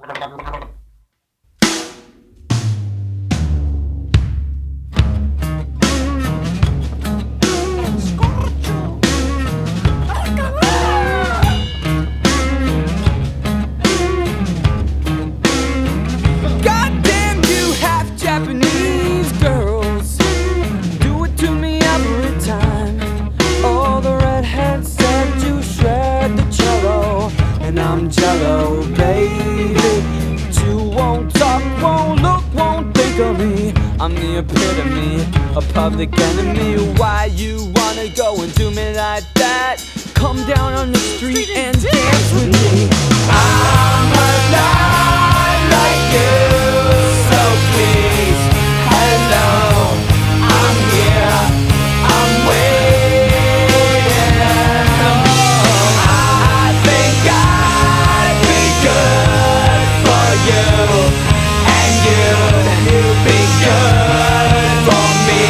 Goddamn you half Japanese girls, do it to me every time. All the redheads said you shred the cello, and I'm jello, baby. You won't talk, won't look, won't think of me. I'm the epitome, a public enemy. Why you wanna go and do me like that? Come down on the street and dance with me. I'm alive like you, so please, hello, I'm here, I'm waiting. I think I'd be good for you, and you'd be good for me.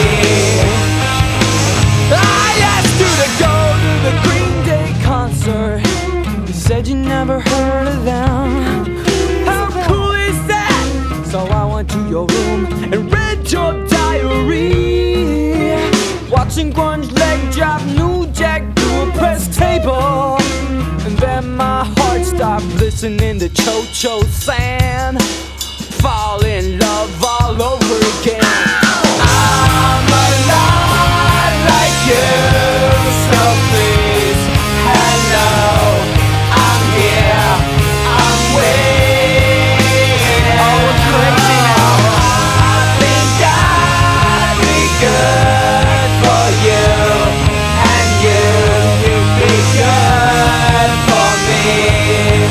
I asked you to go to the Green Day concert. You said you never heard of them. How cool is that? So I went to your room and read your diary, watching grunge leg drop New Jack to a press table. And then my heart stopped listening to Cho-Cho San, fall in love all over again. I'm alive like you, so please, hello, I'm here, I'm waiting. Oh, we're crazy now. I think I'd be good for you, and you'd be good for me.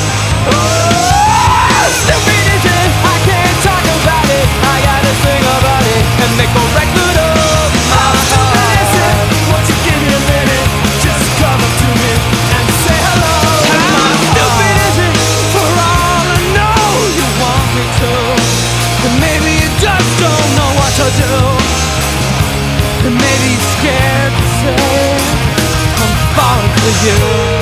Oh, stupid is it? I can't talk about it. I gotta sing about it and make a record of my heart. Won't you give me a minute? Just come up to me and say hello. How stupid is it? For all I know, you want me to, and maybe you just don't know what to do, and maybe you're scared to say I'm falling for you.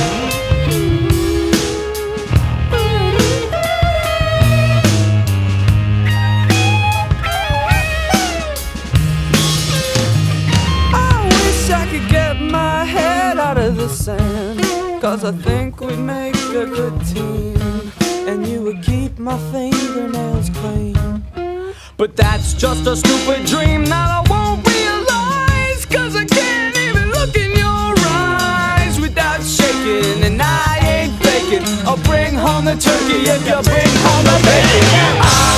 I could get my head out of the sand, 'cause I think we'd make a good team, and you would keep my fingernails clean. But that's just a stupid dream that I won't realize, 'cause I can't even look in your eyes without shaking, and I ain't faking. I'll bring home the turkey if you bring home the bacon.